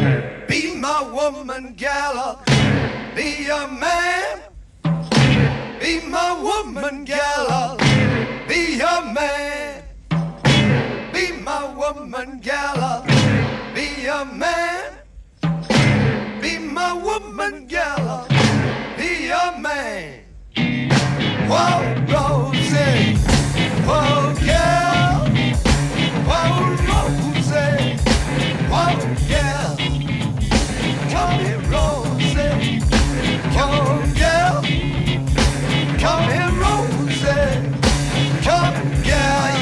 Be my woman, gal, be a man. Be my woman, gal, be a man. Be my woman, gal, be a man. Be my woman, gal, be a man. Whoa, Rosie, whoa, gal, whoa, Rosie, whoa, gal. Come here, Rosie, whoa, gal. Come here, Rosie, come, gal.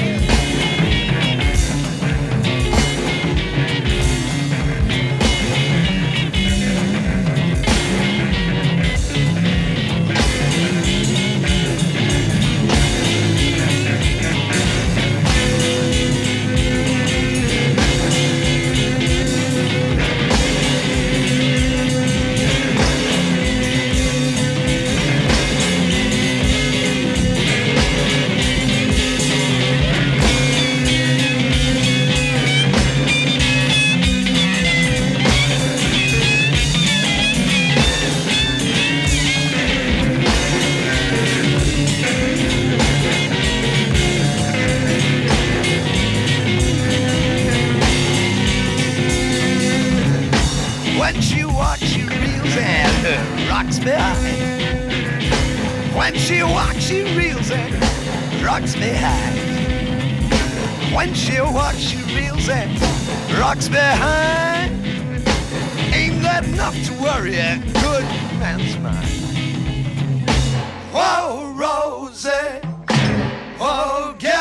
When she walks, she reels and rocks me high. When she walks, she reels and rocks me high. When she walks, she reels and rocks me high. Ain't that enough to worry a good man's mind? Whoa, Rosie, whoa,